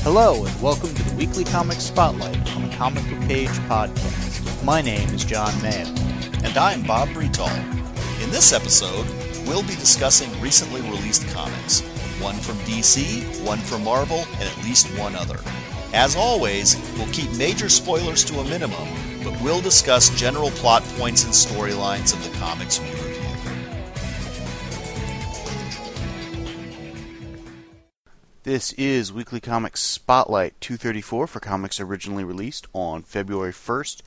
Hello, and welcome to the Weekly Comics Spotlight on the Comic Book Page podcast. My name is John Mayo. And I'm Bob Bretall. In this episode, we'll be discussing recently released comics. One from DC, one from Marvel, and at least one other. As always, we'll keep major spoilers to a minimum, but we'll discuss general plot points and storylines of the comics we review. This is Weekly Comics Spotlight 234 for comics originally released on February 1st,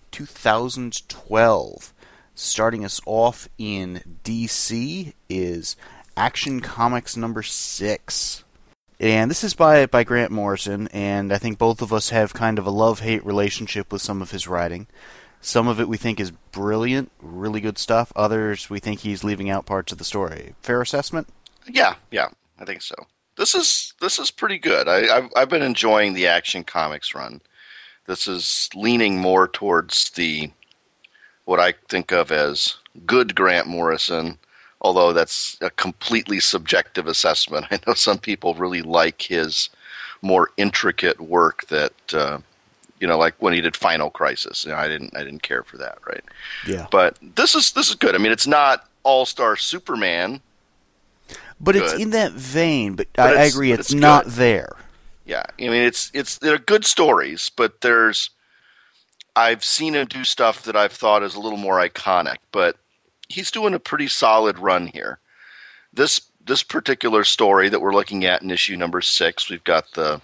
2012. Starting us off in DC is Action Comics number 6. And this is by Grant Morrison, and I think both of us have kind of a love-hate relationship with some of his writing. Some of it we think is brilliant, really good stuff. Others we think he's leaving out parts of the story. Fair assessment? Yeah, I think so. This is pretty good. I've been enjoying the Action Comics run. This is leaning more towards what I think of as good Grant Morrison, although that's a completely subjective assessment. I know some people really like his more intricate work that like when he did Final Crisis. I didn't care for that, right? Yeah. But this is good. I mean, it's not All-Star Superman. But good. It's in that vein, but I agree, it's not there. Yeah, I mean, they're good stories, but I've seen him do stuff that I've thought is a little more iconic, but he's doing a pretty solid run here. This particular story that we're looking at in issue number 6, we've got the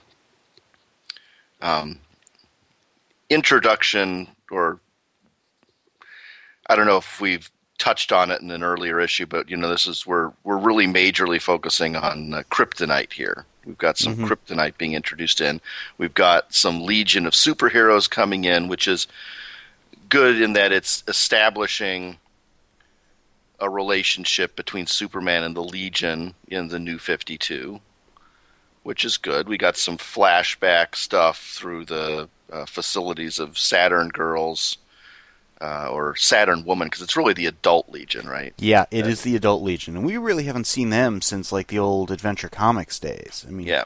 introduction, or I don't know if we've touched on it in an earlier issue, but this is we're really majorly focusing on Kryptonite here. We've got some Kryptonite being introduced in. We've got some Legion of superheroes coming in, which is good in that it's establishing a relationship between Superman and the Legion in the New 52, which is good. We got some flashback stuff through the facilities of Saturn Girls, or Saturn Woman, because it's really the adult Legion, right? Yeah, it is the adult Legion, and we really haven't seen them since like the old Adventure Comics days. I mean, yeah.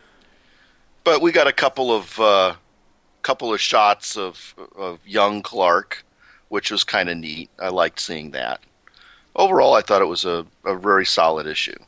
But we got a couple of shots of young Clark, which was kind of neat. I liked seeing that. Overall, I thought it was a very solid issue.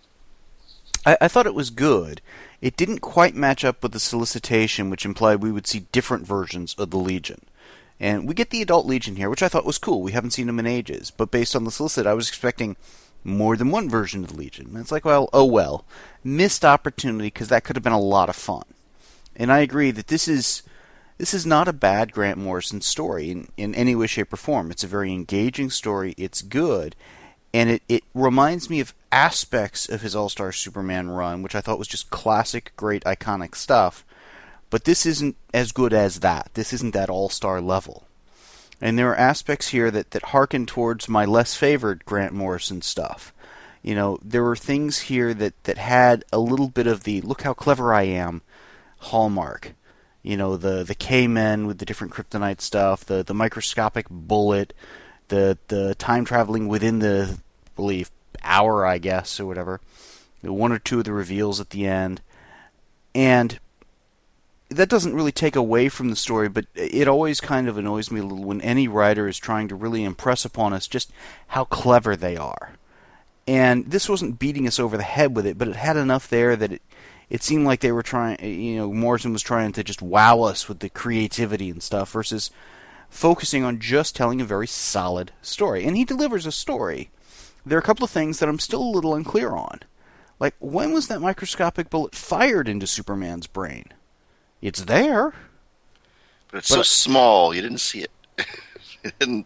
I thought it was good. It didn't quite match up with the solicitation, which implied we would see different versions of the Legion. And we get the adult Legion here, which I thought was cool. We haven't seen them in ages. But based on the solicit, I was expecting more than one version of the Legion. And it's like, well. Missed opportunity, because that could have been a lot of fun. And I agree that this is not a bad Grant Morrison story in any way, shape, or form. It's a very engaging story. It's good. And it reminds me of aspects of his All-Star Superman run, which I thought was just classic, great, iconic stuff. But this isn't as good as that. This isn't that all-star level. And there are aspects here that harken towards my less favored Grant Morrison stuff. There were things here that had a little bit of the look how clever I am hallmark. The K-Men with the different kryptonite stuff, the microscopic bullet, the time traveling within the, hour, I guess, or whatever. One or two of the reveals at the end. And that doesn't really take away from the story, but it always kind of annoys me a little when any writer is trying to really impress upon us just how clever they are. And this wasn't beating us over the head with it, but it had enough there that it seemed like they were trying, Morrison was trying to just wow us with the creativity and stuff versus focusing on just telling a very solid story. And he delivers a story. There are a couple of things that I'm still a little unclear on. Like, when was that microscopic bullet fired into Superman's brain? It's there. But it's so small, you didn't see it. It didn't,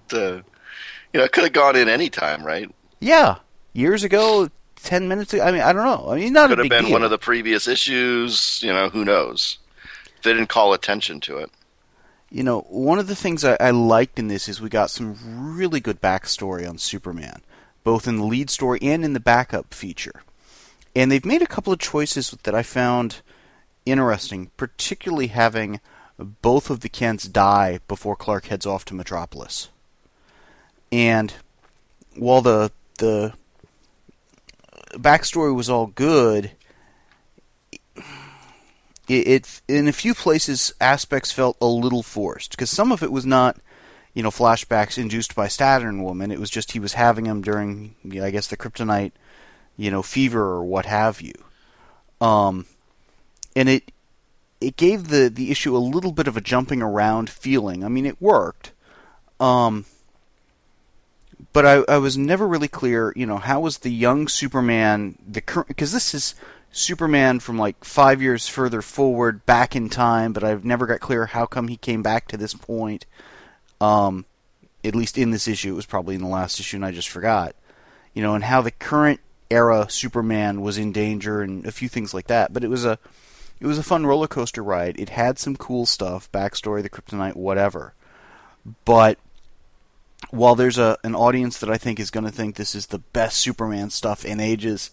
it could have gone in any time, right? Yeah. Years ago, 10 minutes ago. I mean, I don't know. I mean, not a big deal. Could have been one of the previous issues, who knows? They didn't call attention to it. One of the things I liked in this is we got some really good backstory on Superman, both in the lead story and in the backup feature. And they've made a couple of choices that I found interesting, particularly having both of the Kents die before Clark heads off to Metropolis. And while the backstory was all good, it in a few places aspects felt a little forced, because some of it was not, flashbacks induced by Saturn Woman. It was just he was having them during, I guess, the kryptonite, fever or what have you. And it gave the issue a little bit of a jumping around feeling. I mean, it worked. But I was never really clear, how was the young Superman, because this is Superman from like 5 years further forward, back in time, but I've never got clear how come he came back to this point. At least in this issue, it was probably in the last issue and I just forgot. And how the current era Superman was in danger and a few things like that. But it was a fun roller coaster ride. It had some cool stuff, backstory, the kryptonite, whatever. But while there's an audience that I think is going to think this is the best Superman stuff in ages,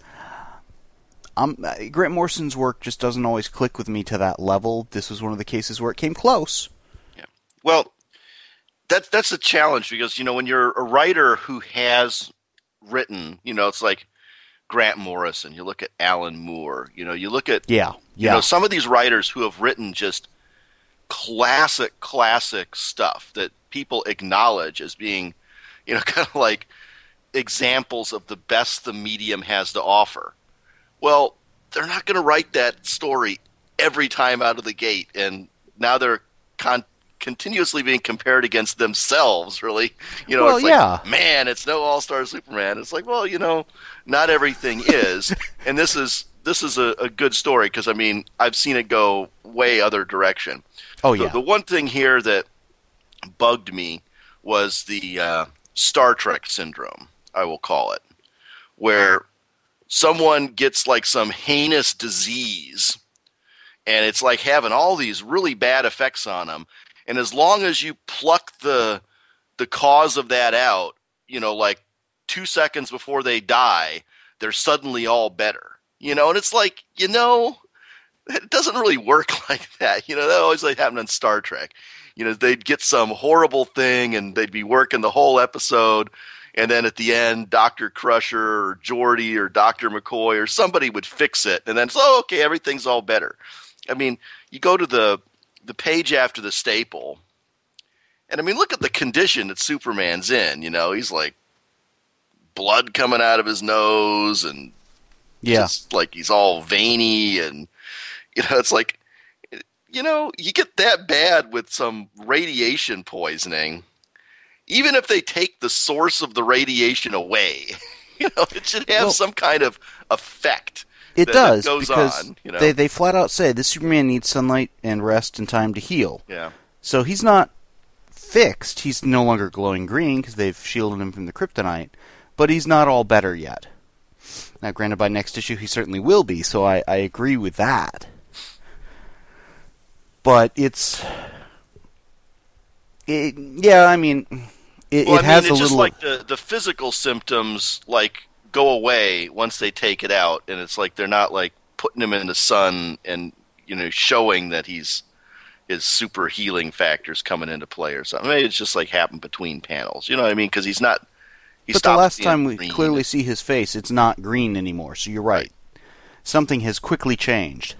Grant Morrison's work just doesn't always click with me to that level. This was one of the cases where it came close. Yeah. Well, that's a challenge because, when you're a writer who has written, it's like Grant Morrison, you look at Alan Moore, you look at some of these writers who have written just classic stuff that people acknowledge as being, kind of like examples of the best the medium has to offer. Well, they're not going to write that story every time out of the gate, and now they're continuously being compared against themselves, really. It's like, man, it's no All-Star Superman. It's like, well, not everything is, and this is a good story because, I mean, I've seen it go way other direction. Oh, yeah. The one thing here that bugged me was the Star Trek syndrome, I will call it, where someone gets like some heinous disease, and it's like having all these really bad effects on them. And as long as you pluck the cause of that out, like 2 seconds before they die, they're suddenly all better. And it's like, it doesn't really work like that. That always like happened on Star Trek. They'd get some horrible thing and they'd be working the whole episode. And then at the end, Dr. Crusher or Geordi or Dr. McCoy or somebody would fix it. And then it's, okay, everything's all better. I mean, you go to the page after the staple, and I mean, look at the condition that Superman's in. He's like blood coming out of his nose and just like he's all veiny. And, it's like, you get that bad with some radiation poisoning. Even if they take the source of the radiation away, it should have some kind of effect. It does, goes because on, they flat out say this Superman needs sunlight and rest and time to heal. Yeah. So he's not fixed. He's no longer glowing green because they've shielded him from the kryptonite, but he's not all better yet. Now, granted, by next issue he certainly will be, so I agree with that. But it has it's a little... just like the physical symptoms, like, go away once they take it out, and it's like they're not like putting him in the sun and showing that his super healing factors coming into play or something. Maybe it's just like happened between panels. You know what I mean? Because he's not. But the last time we clearly see his face, it's not green anymore. So you're right. Something has quickly changed.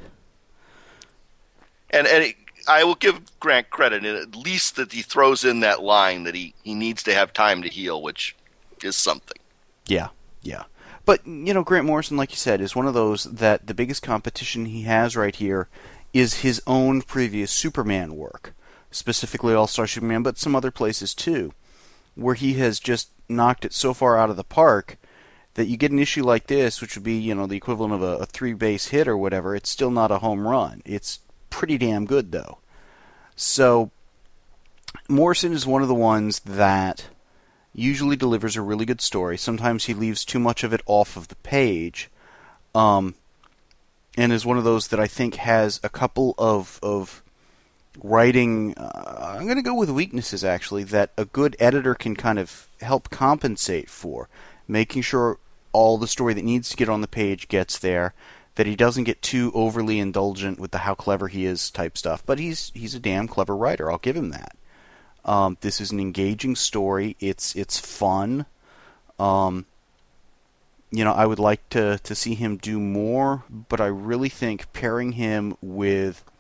And I will give Grant credit, at least that he throws in that line that he needs to have time to heal, which is something. Yeah. But, Grant Morrison, like you said, is one of those that the biggest competition he has right here is his own previous Superman work, specifically All-Star Superman, but some other places too, where he has just knocked it so far out of the park that you get an issue like this, which would be, the equivalent of a 3-base hit or whatever. It's still not a home run. It's pretty damn good, though. So, Morrison is one of the ones that usually delivers a really good story. Sometimes he leaves too much of it off of the page, and is one of those that I think has a couple of writing, I'm going to go with weaknesses, actually, that a good editor can kind of help compensate for, making sure all the story that needs to get on the page gets there, that he doesn't get too overly indulgent with the how clever he is type stuff. But he's a damn clever writer, I'll give him that. This is an engaging story. It's fun. I would like to see him do more, but I really think pairing him with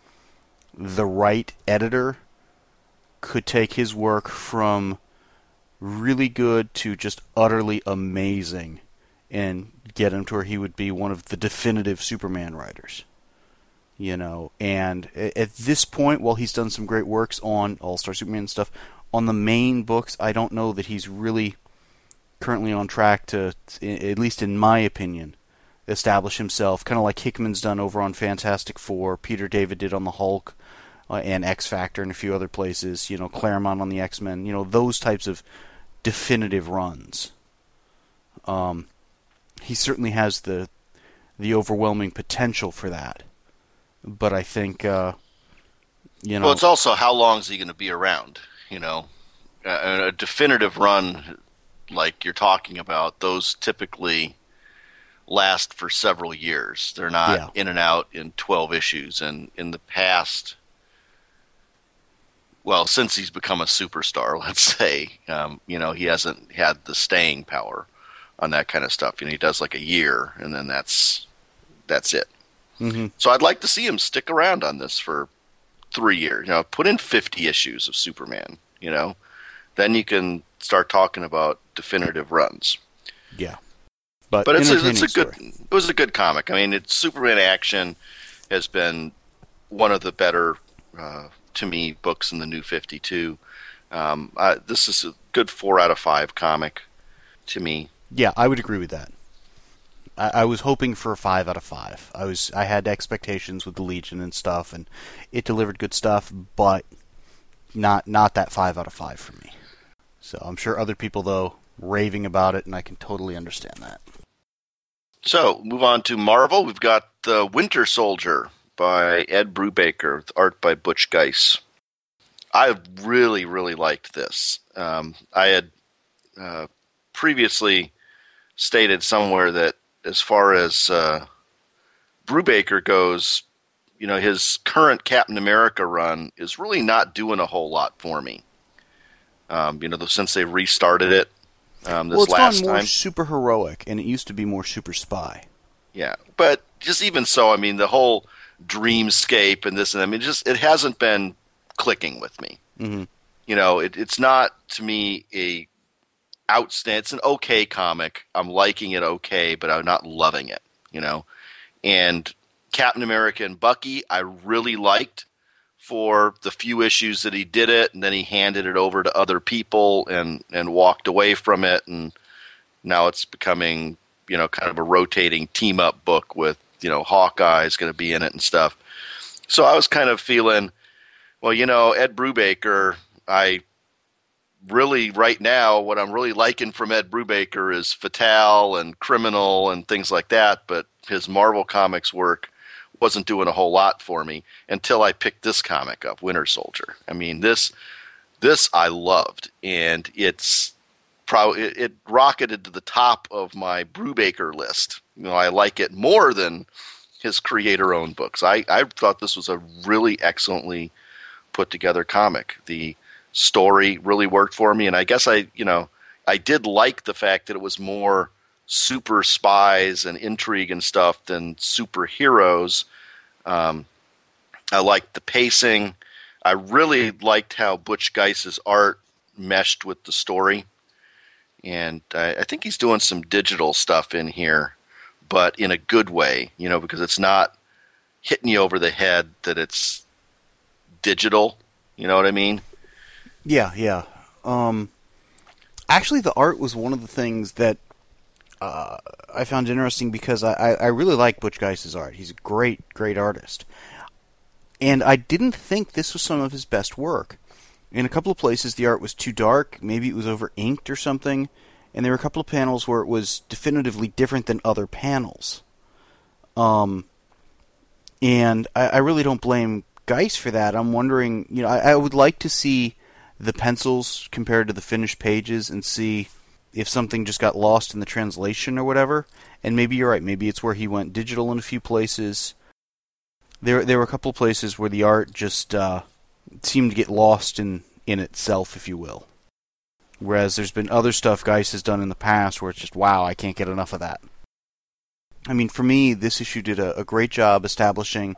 the right editor could take his work from really good to just utterly amazing and get him to where he would be one of the definitive Superman writers. And at this point, while he's done some great works on All-Star Superman and stuff, on the main books, I don't know that he's really currently on track to, at least in my opinion, establish himself, kind of like Hickman's done over on Fantastic Four, Peter David did on the Hulk, and X-Factor and a few other places, Claremont on the X-Men, those types of definitive runs. He certainly has the overwhelming potential for that. But I think, Well, it's also how long is he going to be around, A definitive run like you're talking about, those typically last for several years. They're not in and out in 12 issues. And in the past, well, since he's become a superstar, let's say, he hasn't had the staying power on that kind of stuff. He does like a year, and then that's it. Mm-hmm. So I'd like to see him stick around on this for 3 years. Put in 50 issues of Superman. Then you can start talking about definitive runs. Yeah, but it's a good. It was a good comic. I mean, Superman Action has been one of the better, to me, books in the New 52. This is a good 4 out of 5 comic to me. Yeah, I would agree with that. I was hoping for a 5 out of 5. I had expectations with the Legion and stuff, and it delivered good stuff, but not that 5 out of 5 for me. So I'm sure other people, though, raving about it, and I can totally understand that. So, move on to Marvel. We've got The Winter Soldier by Ed Brubaker, with art by Butch Guice. I really, really liked this. I had previously stated somewhere that as far as Brubaker goes, his current Captain America run is really not doing a whole lot for me. Since they restarted it this last time. Well, it's gone more super heroic, and it used to be more super spy. Yeah, but just even so, I mean, the whole dreamscape and this and that, I mean, it hasn't been clicking with me. Mm-hmm. It's not, to me, it's an okay comic. I'm liking it okay, but I'm not loving it, And Captain America and Bucky, I really liked for the few issues that he did it, and then he handed it over to other people and walked away from it, and now it's becoming, kind of a rotating team-up book with, Hawkeye's going to be in it and stuff. So I was kind of feeling, well, Ed Brubaker, right now, what I'm really liking from Ed Brubaker is Fatale and Criminal and things like that, but his Marvel Comics work wasn't doing a whole lot for me until I picked this comic up, Winter Soldier. I mean, this I loved, and it rocketed to the top of my Brubaker list. I like it more than his creator-owned books. I thought this was a really excellently put together comic. The story really worked for me, and I guess I did like the fact that it was more super spies and intrigue and stuff than superheroes. I liked the pacing. I really liked how Butch Guice's art meshed with the story, and I think he's doing some digital stuff in here, but in a good way, because it's not hitting you over the head that it's digital. You know what I mean? Yeah. Actually, the art was one of the things that I found interesting because I really like Butch Guice's art. He's a great artist. And I didn't think this was some of his best work. In a couple of places, the art was too dark. Maybe it was over-inked or something. And there were a couple of panels where it was definitively different than other panels. And I really don't blame Guice for that. I'm wondering, I would like to see the pencils compared to the finished pages and see if something just got lost in the translation or whatever. And maybe you're right. Maybe it's where he went digital in a few places. There were a couple of places where the art just seemed to get lost in itself, if you will. Whereas there's been other stuff Guice has done in the past where it's just, wow, I can't get enough of that. I mean, for me, this issue did a great job establishing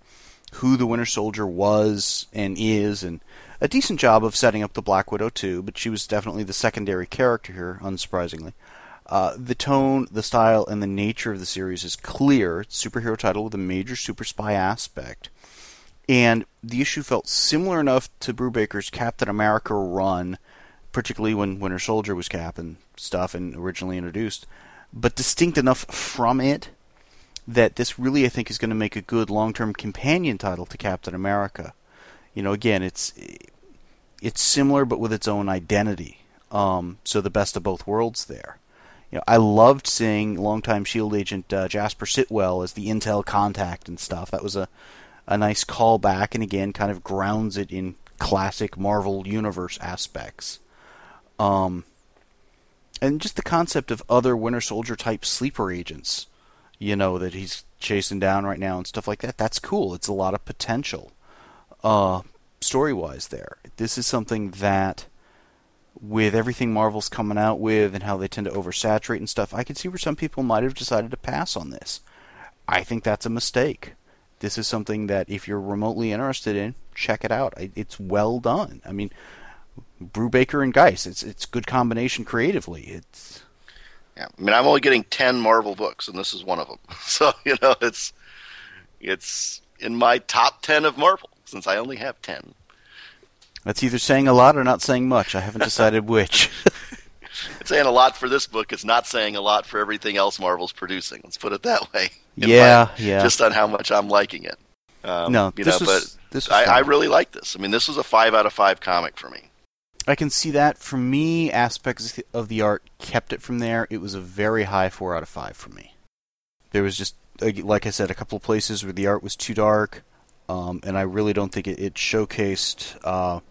who the Winter Soldier was and is, and a decent job of setting up the Black Widow too, but she was definitely the secondary character here, unsurprisingly. The tone, the style, and the nature of the series is clear. It's a superhero title with a major super spy aspect. And the issue felt similar enough to Brubaker's Captain America run, particularly when Winter Soldier was Cap and stuff and originally introduced, but distinct enough from it that this really, I think, is going to make a good long-term companion title to Captain America. You know, again, it's similar but with its own identity. So the best of both worlds there. You know, I loved seeing longtime S.H.I.E.L.D. agent Jasper Sitwell as the intel contact and stuff. That was a nice callback, and again, kind of grounds it in classic Marvel Universe aspects. And just the concept of other Winter Soldier type sleeper agents, you know, that he's chasing down right now and stuff like that. That's cool. It's a lot of potential, story-wise there. This is something that, with everything Marvel's coming out with and how they tend to oversaturate and stuff, I could see where some people might have decided to pass on this. I think that's a mistake. This is something that, if you're remotely interested in, check it out. It's well done. I mean, Brubaker and Geis, it's good combination creatively. Yeah, I mean, I'm only getting 10 Marvel books, and this is one of them. So, you know, it's in my top 10 of Marvel, since I only have 10. That's either saying a lot or not saying much. I haven't decided which. It's saying a lot for this book. It's not saying a lot for everything else Marvel's producing. Let's put it that way. Yeah. Just on how much I'm liking it. I really like this. I mean, this was a 5 out of 5 comic for me. I can see that. For me, aspects of the art kept it from there. It was a very high 4 out of 5 for me. There was just, like I said, a couple of places where the art was too dark, and I really don't think it showcased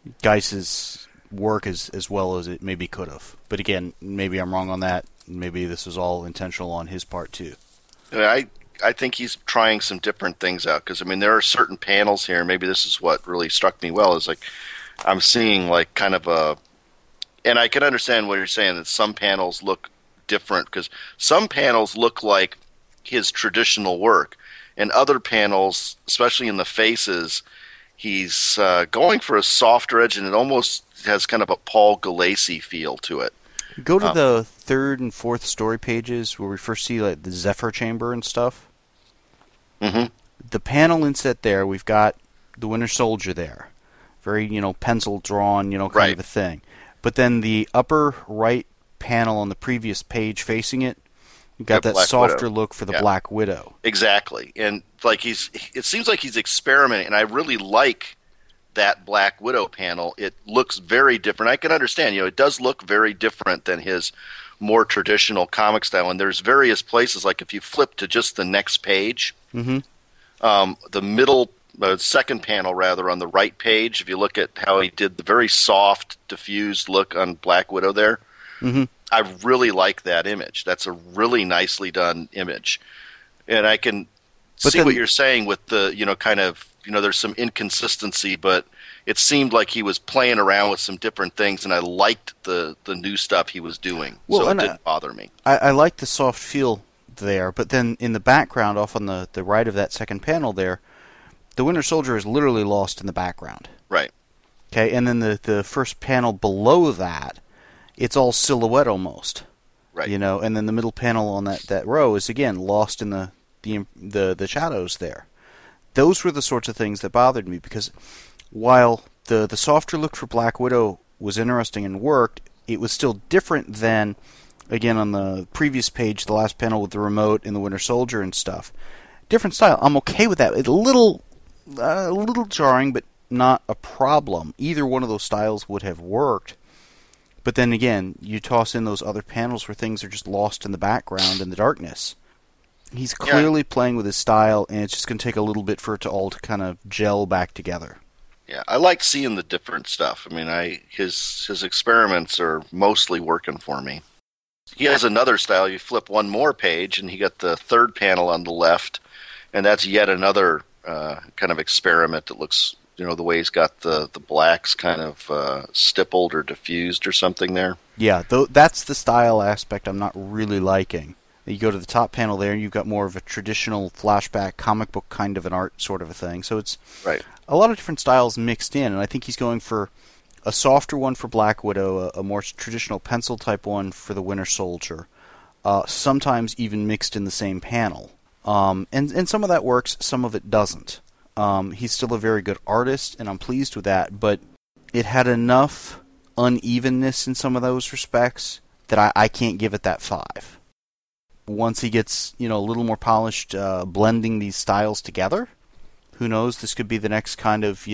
Geis's work as well as it maybe could have. But again, maybe I'm wrong on that. Maybe this was all intentional on his part too. I think he's trying some different things out, because I mean, there are certain panels here. Maybe this is what really struck me well, is like I'm seeing like kind of a, and I can understand what you're saying, that some panels look different, because some panels look like his traditional work, and other panels, especially in the faces, he's going for a softer edge, and it almost has kind of a Paul Galassi feel to it. Go to the 3rd and 4th story pages where we first see like the Zephyr chamber and stuff. Mm-hmm. The panel inset there, we've got the Winter Soldier there. Very, pencil drawn, kind of a thing. But then the upper right panel on the previous page facing it, you've got that softer look for the Black Widow. Exactly. And like it seems like he's experimenting, and I really like that Black Widow panel. It looks very different. I can understand, it does look very different than his more traditional comic style. And there's various places, like if you flip to just the next page, mm-hmm. The middle, second panel rather, on the right page, if you look at how he did the very soft, diffused look on Black Widow there, mm-hmm. I really like that image. That's a really nicely done image. And I can see what you're saying with the, kind of, there's some inconsistency, but it seemed like he was playing around with some different things, and I liked the new stuff he was doing. Well, so it didn't bother me. I like the soft feel there, but then in the background, off on the right of that second panel there, the Winter Soldier is literally lost in the background. Right. Okay, and then the first panel below that, it's all silhouette almost. Right. And then the middle panel on that row is, again, lost in the shadows there. Those were the sorts of things that bothered me, because while the softer look for Black Widow was interesting and worked, it was still different than, again, on the previous page, the last panel with the remote and the Winter Soldier and stuff. Different style. I'm okay with that. It's a little jarring, but not a problem. Either one of those styles would have worked. But then again, you toss in those other panels where things are just lost in the background in the darkness. He's clearly playing with his style, and it's just going to take a little bit for it to all to kind of gel back together. Yeah, I like seeing the different stuff. I mean, his experiments are mostly working for me. He has another style. You flip one more page, and he got the third panel on the left, and that's yet another kind of experiment that looks, the way he's got the blacks kind of stippled or diffused or something there. Yeah, that's the style aspect I'm not really liking. You go to the top panel there, and you've got more of a traditional flashback comic book kind of an art sort of a thing. So it's Right. a lot of different styles mixed in, and I think he's going for a softer one for Black Widow, a more traditional pencil type one for the Winter Soldier, sometimes even mixed in the same panel. And some of that works, some of it doesn't. He's still a very good artist, and I'm pleased with that, but it had enough unevenness in some of those respects that I can't give it that 5. Once he gets, a little more polished, blending these styles together, who knows, this could be the next kind of,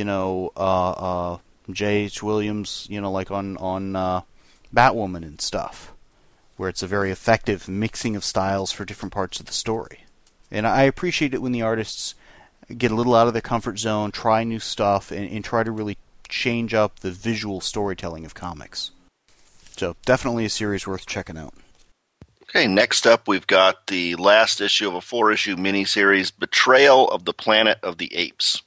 J.H. Williams, like on Batwoman and stuff, where it's a very effective mixing of styles for different parts of the story. And I appreciate it when the artists get a little out of their comfort zone, try new stuff, and try to really change up the visual storytelling of comics. So definitely a series worth checking out. Okay, next up we've got the last issue of a 4-issue miniseries, Betrayal of the Planet of the Apes,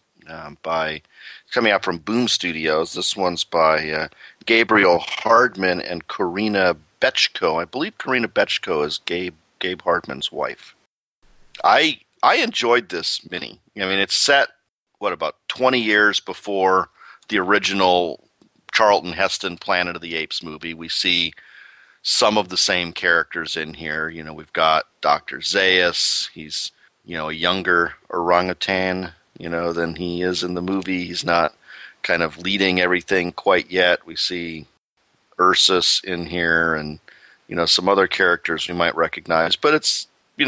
coming out from Boom Studios. This one's by Gabriel Hardman and Karina Bechko. I believe Karina Bechko is Gabe Hardman's wife. I enjoyed this mini. I mean, it's set, about 20 years before the original Charlton Heston Planet of the Apes movie. We see some of the same characters in here. We've got Dr. Zaius. He's, a younger orangutan, than he is in the movie. He's not kind of leading everything quite yet. We see Ursus in here and, some other characters we might recognize. But it's,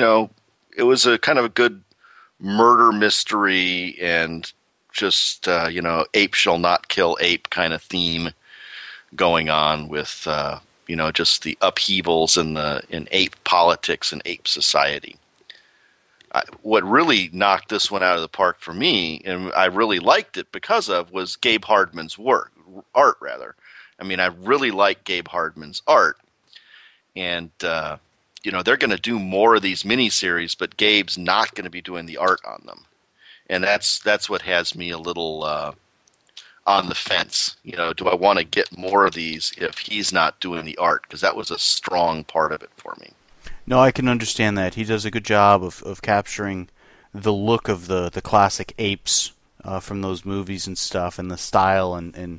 it was a kind of a good murder mystery and just, ape shall not kill ape kind of theme going on with, just the upheavals in ape politics and ape society. What really knocked this one out of the park for me, and I really liked it because of, was Gabe Hardman's art. I mean, I really like Gabe Hardman's art, and they're going to do more of these miniseries, but Gabe's not going to be doing the art on them, and that's what has me a little on the fence. Do I want to get more of these if he's not doing the art? Because that was a strong part of it for me. No, I can understand that. He does a good job of capturing the look of the classic apes from those movies and stuff, and the style and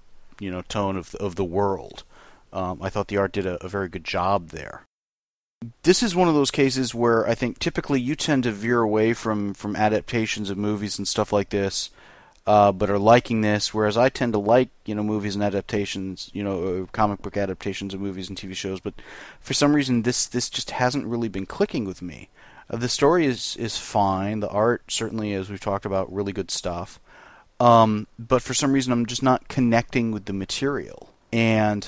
tone of the world. I thought the art did a very good job there. This is one of those cases where I think typically you tend to veer away from adaptations of movies and stuff like this, but are liking this, whereas I tend to like, movies and adaptations, comic book adaptations of movies and TV shows, but for some reason this just hasn't really been clicking with me. The story is fine, the art certainly, as we've talked about, really good stuff, but for some reason I'm just not connecting with the material, and,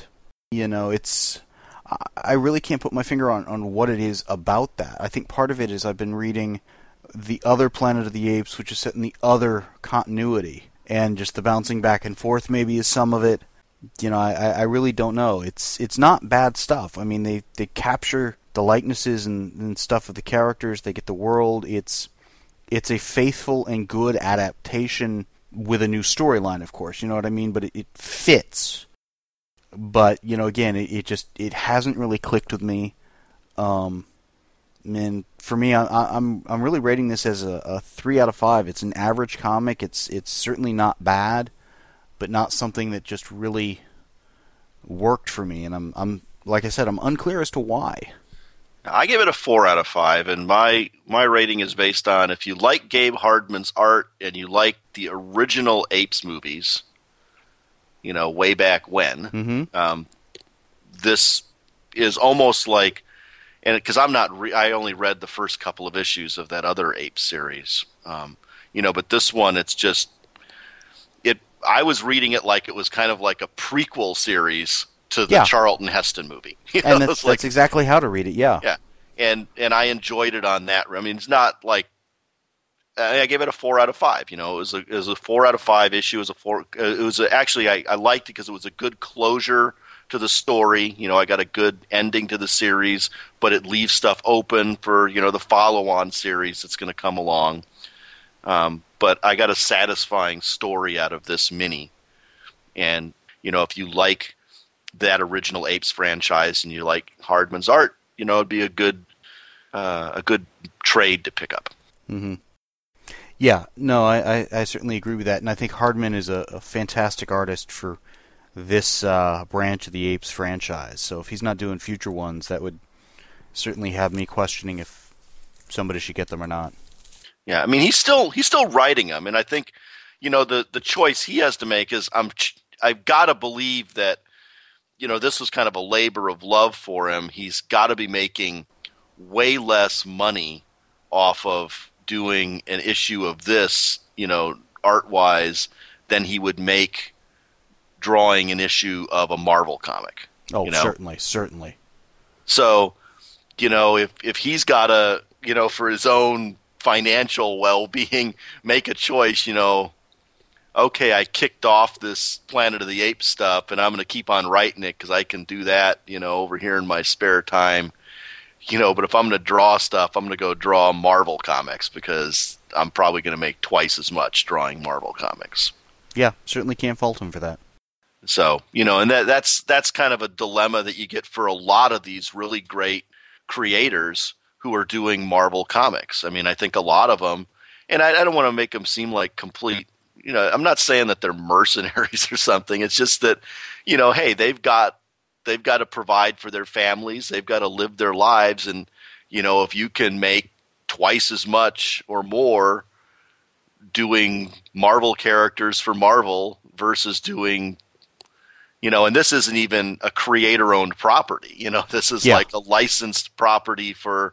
I really can't put my finger on what it is about that. I think part of it is I've been reading the other Planet of the Apes, which is set in the other continuity, and just the bouncing back and forth maybe is some of it. I really don't know. It's not bad stuff. I mean, they capture the likenesses and stuff of the characters. They get the world. It's a faithful and good adaptation with a new storyline, of course. You know what I mean? But it fits. But again, it hasn't really clicked with me. And for me, I'm really rating this as a 3 out of 5. It's an average comic. It's certainly not bad, but not something that just really worked for me. And I'm like I said, I'm unclear as to why. I give it a 4 out of 5, and my rating is based on, if you like Gabe Hardman's art and you like the original Apes movies, way back when, this is almost like, and because I only read the first couple of issues of that other Ape series, but this one, it's just, I was reading it like it was kind of like a prequel series to the Charlton Heston movie. And that's exactly how to read it, yeah. Yeah, and I enjoyed it on that. I mean, it's not like, I gave it a 4 out of 5. It was a 4 out of 5 issue. Actually, I liked it because it was a good closure to the story. I got a good ending to the series, but it leaves stuff open for, the follow-on series that's going to come along. But I got a satisfying story out of this mini. And, if you like that original Apes franchise and you like Hardman's art, it'd be a good a good trade to pick up. Mm-hmm. Yeah, no, I certainly agree with that, and I think Hardman is a fantastic artist for this branch of the Apes franchise. So if he's not doing future ones, that would certainly have me questioning if somebody should get them or not. Yeah, I mean he's still writing them, and I think the choice he has to make is I've got to believe that this was kind of a labor of love for him. He's got to be making way less money off of doing an issue of this, art-wise, than he would make drawing an issue of a Marvel comic. Oh, certainly. So, if he's got to, for his own financial well-being, make a choice, okay, I kicked off this Planet of the Apes stuff, and I'm going to keep on writing it because I can do that, over here in my spare time. But if I'm going to draw stuff, I'm going to go draw Marvel comics because I'm probably going to make twice as much drawing Marvel comics. Yeah, certainly can't fault him for that. So, and that's kind of a dilemma that you get for a lot of these really great creators who are doing Marvel comics. I mean, I think a lot of them, and I don't want to make them seem like complete, I'm not saying that they're mercenaries or something. It's just that, hey, they've got to provide for their families. They've got to live their lives. And, if you can make twice as much or more doing Marvel characters for Marvel versus doing, and this isn't even a creator-owned property. This is like a licensed property for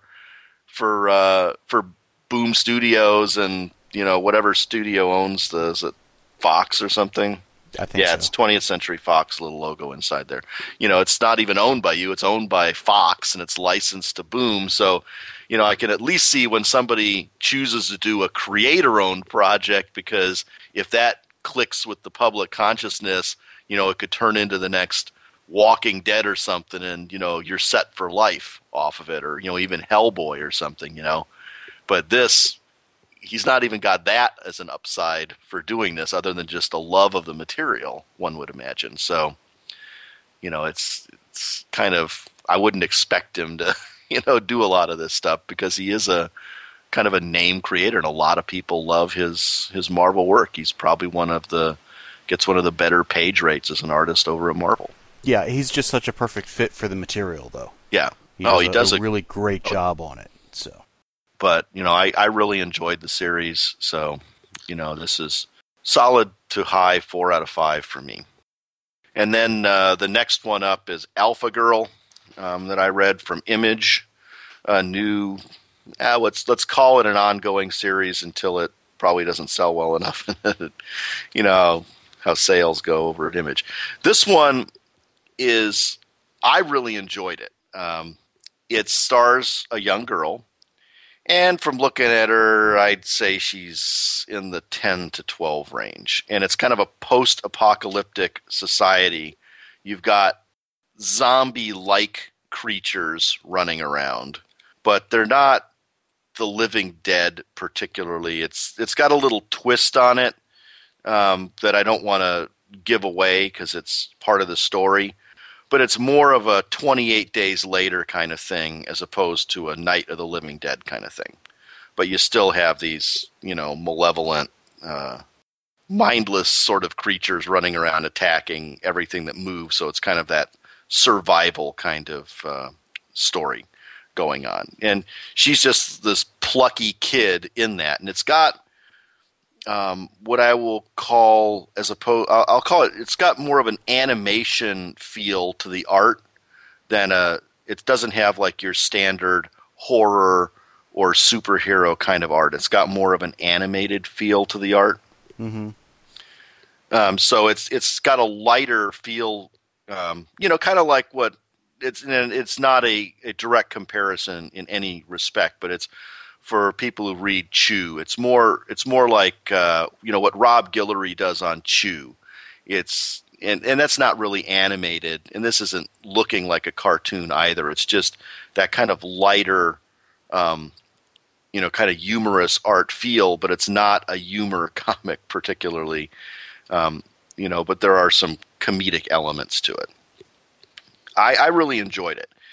Boom Studios and, whatever studio owns is it Fox or something? I think so. It's 20th Century Fox, little logo inside there. It's not even owned by you. It's owned by Fox, and it's licensed to Boom. So, I can at least see when somebody chooses to do a creator-owned project, because if that clicks with the public consciousness, it could turn into the next Walking Dead or something, and, you're set for life off of it, or, even Hellboy or something, But this, he's not even got that as an upside for doing this, other than just a love of the material, one would imagine. So, it's kind of, I wouldn't expect him to, do a lot of this stuff, because he is a kind of a name creator, and a lot of people love his Marvel work. He's probably gets one of the better page rates as an artist over at Marvel. Yeah, he's just such a perfect fit for the material, though. Yeah. He does a really great job on it. So. But, I really enjoyed the series, so, this is solid to high 4 out of 5 for me. And then the next one up is Alpha Girl, that I read from Image, a new, let's call it an ongoing series until it probably doesn't sell well enough. How sales go over at Image. This one I really enjoyed it. It stars a young girl. And from looking at her, I'd say she's in the 10 to 12 range. And it's kind of a post-apocalyptic society. You've got zombie-like creatures running around, but they're not the living dead particularly. It's got a little twist on it that I don't want to give away because it's part of the story. But it's more of a 28 days later kind of thing as opposed to a Night of the Living Dead kind of thing. But you still have these, malevolent, mindless sort of creatures running around attacking everything that moves. So it's kind of that survival kind of story going on. And she's just this plucky kid in that. And it's got what I will call, I'll call it's got more of an animation feel to the art than it doesn't have like your standard horror or superhero kind of art. It's got more of an animated feel to the art. Mm-hmm. So it's got a lighter feel, kind of like what it's not a direct comparison in any respect, but it's for people who read Chew. It's more like, what Rob Guillory does on Chew. And that's not really animated, and this isn't looking like a cartoon either. It's just that kind of lighter, kind of humorous art feel, but it's not a humor comic particularly, but there are some comedic elements to it. I really enjoyed it.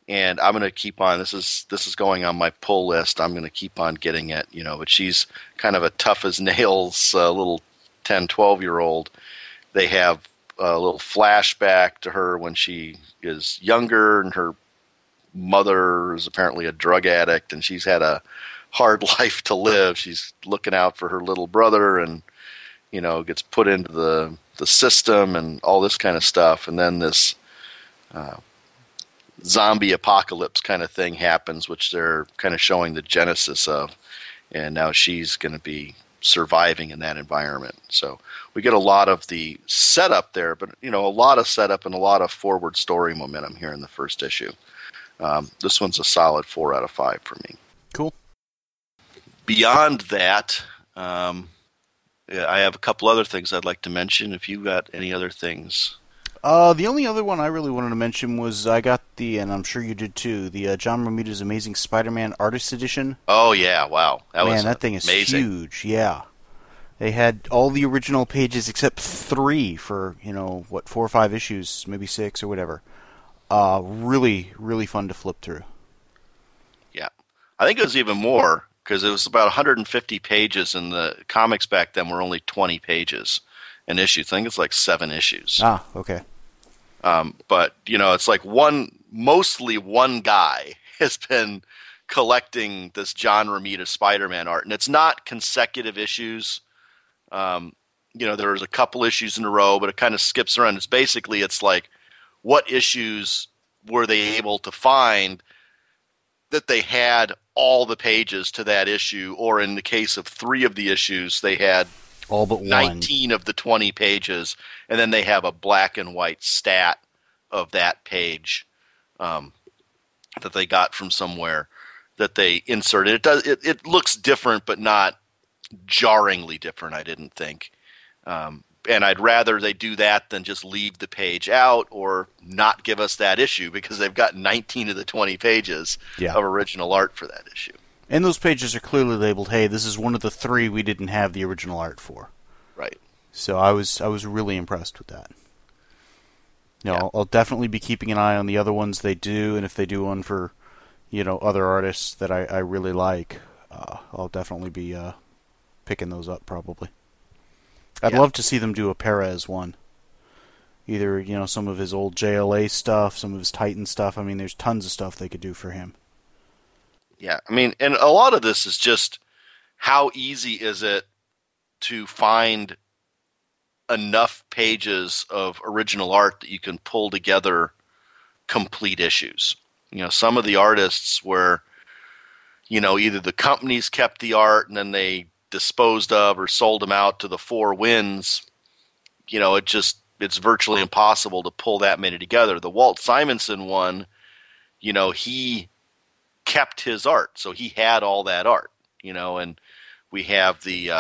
and I'm going to keep on. This is going on my pull list. I'm going to keep on getting it, but she's kind of a tough as nails little 10, 12-year-old. They have a little flashback to her when she is younger, and her mother is apparently a drug addict, and she's had a hard life to live. She's looking out for her little brother, and gets put into the system and all this kind of stuff. And then this zombie apocalypse kind of thing happens, which they're kind of showing the genesis of. And now she's going to be surviving in that environment. So we get a lot of the setup there, but a lot of setup and a lot of forward story momentum here in the first issue. This one's a solid 4 out of 5 for me. Cool. Beyond that, I have a couple other things I'd like to mention. If you got any other things. The only other one I really wanted to mention was I got and I'm sure you did too, the John Romita's Amazing Spider-Man Artist Edition. Oh, yeah, wow. That thing is amazing. Huge, yeah. They had all the original pages except 3 for, 4 or 5 issues, maybe 6 or whatever. Really, really fun to flip through. Yeah. I think it was even more, because it was about 150 pages, and the comics back then were only 20 pages an issue. I think it's like 7 issues. Ah, okay. But, it's like mostly one guy has been collecting this John Romita Spider-Man art, and it's not consecutive issues. There's a couple issues in a row, but it kind of skips around. It's like, what issues were they able to find that they had all the pages to that issue, or in the case of 3 of the issues, they had all but 19 of the 20 pages, and then they have a black and white stat of that page that they got from somewhere that they inserted. It looks different, but not jarringly different, I didn't think. And I'd rather they do that than just leave the page out or not give us that issue, because they've got 19 of the 20 pages of original art for that issue. And those pages are clearly labeled, hey, this is one of the 3 we didn't have the original art for. Right. So I was really impressed with that. I'll definitely be keeping an eye on the other ones they do, and if they do one for, other artists that I really like, I'll definitely be picking those up probably. I'd love to see them do a Perez one. Either, some of his old JLA stuff, some of his Titan stuff. I mean, there's tons of stuff they could do for him. Yeah, I mean, and a lot of this is just how easy is it to find enough pages of original art that you can pull together complete issues. Some of the artists where, either the companies kept the art and then they disposed of or sold them out to the 4 Winds, it's virtually impossible to pull that many together. The Walt Simonson one, he kept his art, so he had all that art, and we have the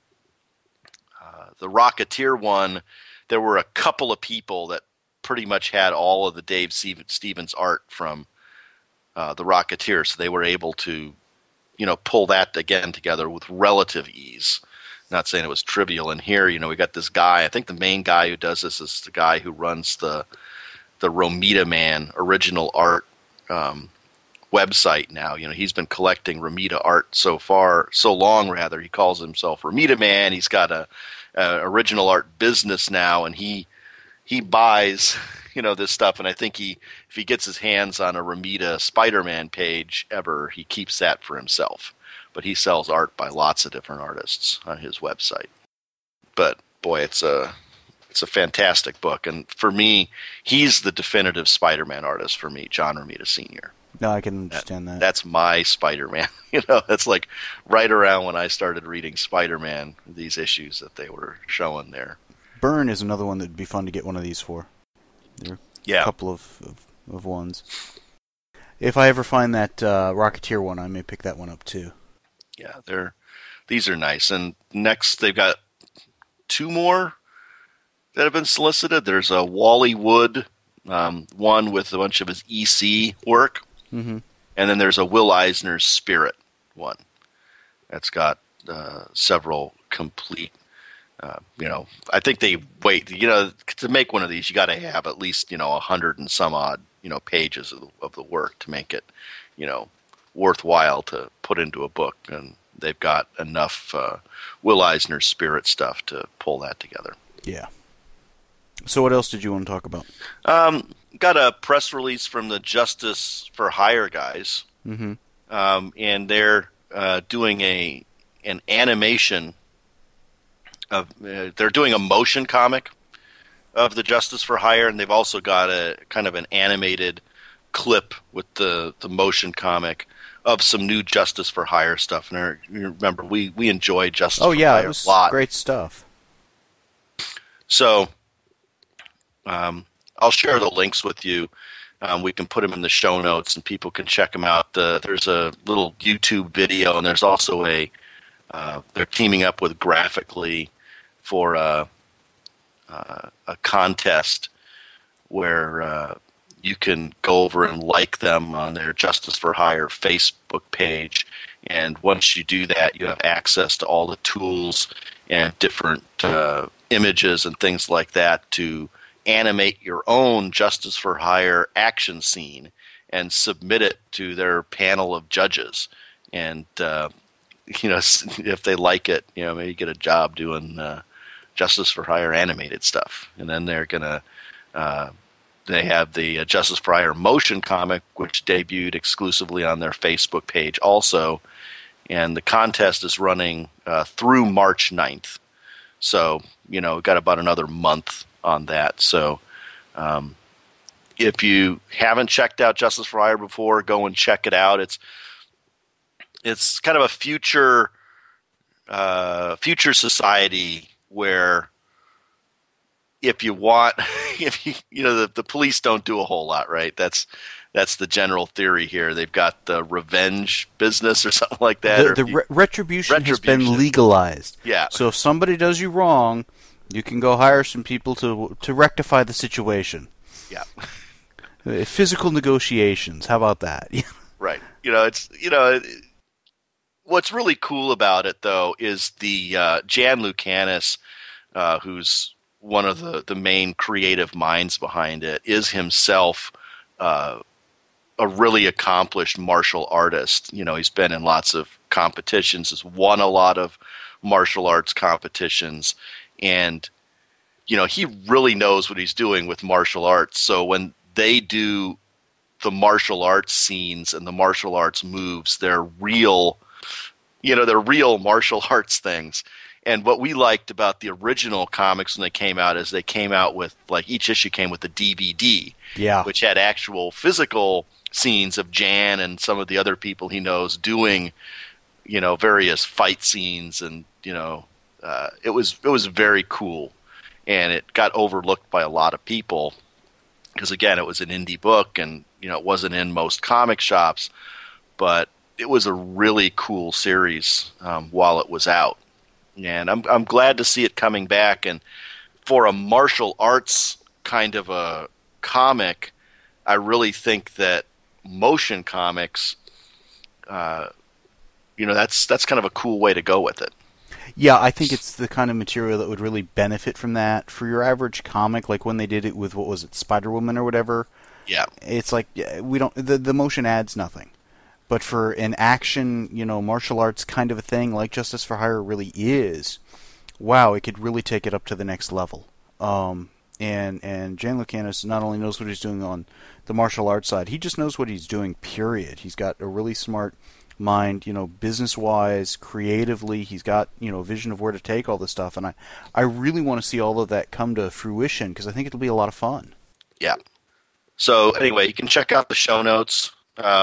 Rocketeer one. There were a couple of people that pretty much had all of the Dave Stevens art from the Rocketeer, so they were able to pull that again together with relative ease. Not saying it was trivial. And here, we got this guy. I think the main guy who does this is the guy who runs the Romita Man original art website now. He's been collecting Romita art so long. He calls himself Romita Man. He's got a original art business now, and he buys this stuff. And I think if he gets his hands on a Romita Spider-Man page ever, he keeps that for himself. But he sells art by lots of different artists on his website. But boy, it's a fantastic book, and for me, he's the definitive Spider-Man artist for me, John Romita Sr. No, I can understand that. That's my Spider-Man. That's like right around when I started reading Spider-Man, these issues that they were showing there. Byrne is another one that'd be fun to get one of these for. There are a couple of ones. If I ever find that Rocketeer one, I may pick that one up too. Yeah, these are nice. And next, they've got 2 more that have been solicited. There's a Wally Wood one with a bunch of his EC work, and then there's a Will Eisner's Spirit one that's got several complete. I think they wait. To make one of these, you got to have at least 100 and some odd pages of the work to make it, worthwhile to put into a book. And they've got enough Will Eisner spirit stuff to pull that together. Yeah. So what else did you want to talk about? Got a press release from the Justice for Hire guys, Mm-hmm. and they're doing an animation of. They're doing a motion comic of the Justice for Hire, and they've also got a kind of an animated clip with the motion comic of some new Justice for Hire stuff. And you remember, we enjoy Justice for Hire it was a lot. Great stuff. So I'll share the links with you. We can put them in the show notes, and people can check them out. There's a little YouTube video, and there's also they're teaming up with Graphically for a contest where you can go over and like them on their Justice for Hire Facebook page. And once you do that, you have access to all the tools and different images and things like that to animate your own Justice for Hire action scene and submit it to their panel of judges. And, if they like it, maybe get a job doing Justice for Hire animated stuff. And then they're going to they have the Justice for Hire motion comic, which debuted exclusively on their Facebook page also. And the contest is running through March 9th. So, we've got about another month on that. So if you haven't checked out Justice for Hire before, go and check it out. It's kind of a future society where if you want, the police don't do a whole lot, right? That's the general theory here. They've got the revenge business or something like that. Retribution has been legalized. Yeah. So if somebody does you wrong, you can go hire some people to rectify the situation. Yeah. Physical negotiations. How about that? Right. What's really cool about it, though, is the Jan Lucanis, who's one of the main creative minds behind it, is himself a really accomplished martial artist. He's been in lots of competitions, has won a lot of martial arts competitions, and he really knows what he's doing with martial arts. So when they do the martial arts scenes and the martial arts moves, they're real martial arts things. And what we liked about the original comics when they came out is they came out with, each issue came with a DVD, which had actual physical scenes of Jan and some of the other people he knows doing, various fight scenes, and it was very cool, and it got overlooked by a lot of people because, again, it was an indie book, and it wasn't in most comic shops, but it was a really cool series while it was out. And I'm glad to see it coming back. And for a martial arts kind of a comic, I really think that motion comics, that's kind of a cool way to go with it. Yeah, I think it's the kind of material that would really benefit from that. For your average comic, like when they did it with, what was it, Spider-Woman or whatever? Yeah. It's like, the motion adds nothing. But for an action, martial arts kind of a thing like Justice for Hire really is, wow, it could really take it up to the next level. And Jan Lucanis not only knows what he's doing on the martial arts side, he just knows what he's doing, period. He's got a really smart mind, business-wise, creatively. He's got, a vision of where to take all this stuff. And I really want to see all of that come to fruition because I think it'll be a lot of fun. Yeah. So anyway, you can check out the show notes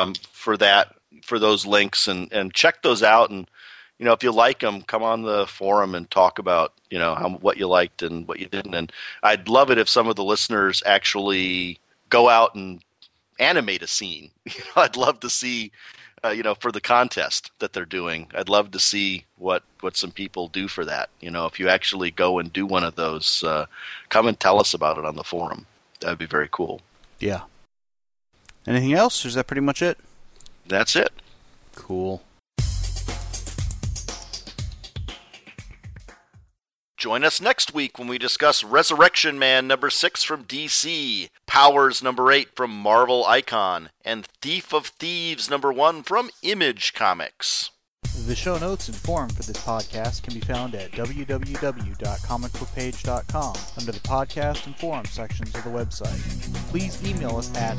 for those links and check those out. And, if you like them, come on the forum and talk about, what you liked and what you didn't. And I'd love it if some of the listeners actually go out and animate a scene. I'd love to see, for the contest that they're doing, I'd love to see what some people do for that. If you actually go and do one of those, come and tell us about it on the forum. That'd be very cool. Yeah. Anything else? Or is that pretty much it? That's it. Cool. Join us next week when we discuss Resurrection Man number 6 from DC, Powers number 8 from Marvel Icon, and Thief of Thieves number 1 from Image Comics. The show notes and forum for this podcast can be found at www.comicbookpage.com under the podcast and forum sections of the website. Please email us at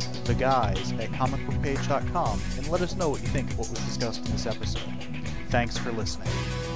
theguys@comicbookpage.com and let us know what you think of what was discussed in this episode. Thanks for listening.